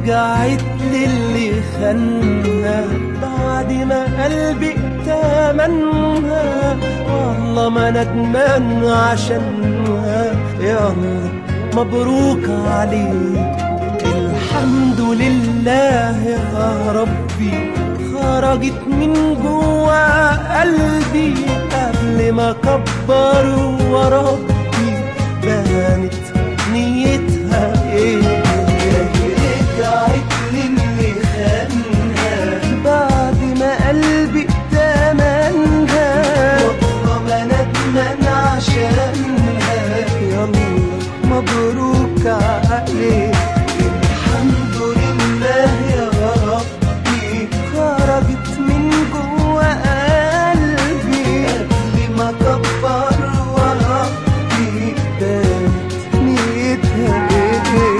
رجعت للي خانها بعد ما قلبي ائتمنها، والله ما ندمان عشانها، يلا مبروك عليك. الحمد لله يا ربي خرجت من جوا قلبي قبل ما كبر وربي، بانت نيتها ايه. رجعت للي خانها بعد ما قلبي ائتمنها، والله ما ندمان عشانها، يلا مبروك عليك. الحمد لله يا ربي خرجت من جوا قلبي قبل ما كبر وربي، بانت نيتها ايه.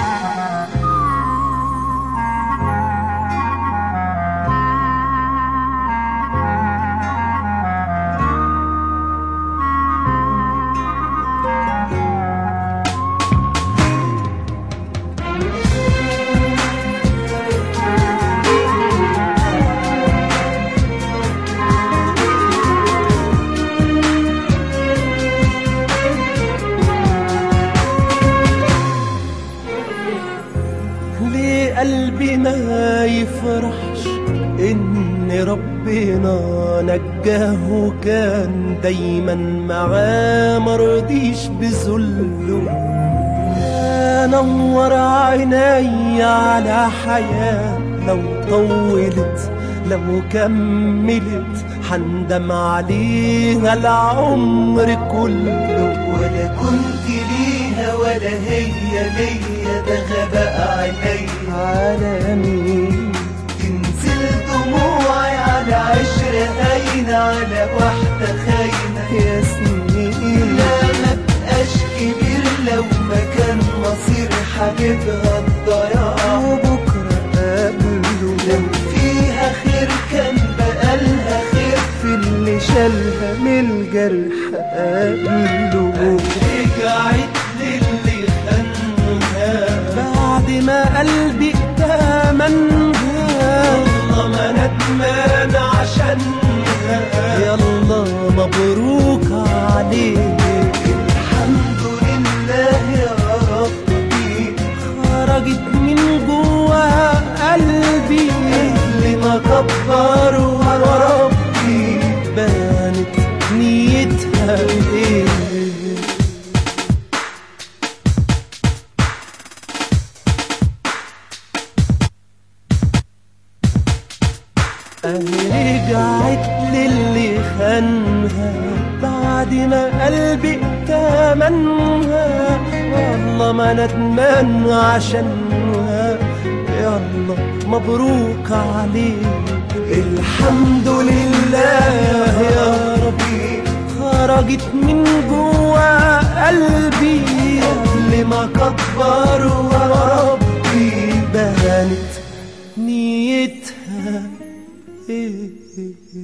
ليه قلبي ما يفرحش إن ربنا نجاه وكان دايما معاه مرضيش بذله. نور عيني على حياة لو طولت لو كملت حندم عليها العمر كله. ولا كنت ليها ولا هي ليا، ده غباء عيني على مين. تنزل دموعي على عشرة هاينة على واحدة خاينة يا سنين. لا ما بقاش كبير لو ما كان مصير حبيبها الضياع، وبكرة قبله لو فيها خير كان بقالها خير في اللي شالها من الجرح قبله. رجعت للي خانها بعد ما قلبي ائتمنها، والله ما ندمان عشانها، يلا مبروك عليك. الحمد لله يا ربي خرجت من جوا قلبي قبل ما كبر وربي، بانت نيتها ايه. رجعت للي خانها بعد ما قلبي ائتمنها، والله ما ندمان عشانها، يلا مبروك عليك. الحمد لله يا ربي خرجت من جوا قلبي قبل ما كبر وربي، بانت نيتها ايه.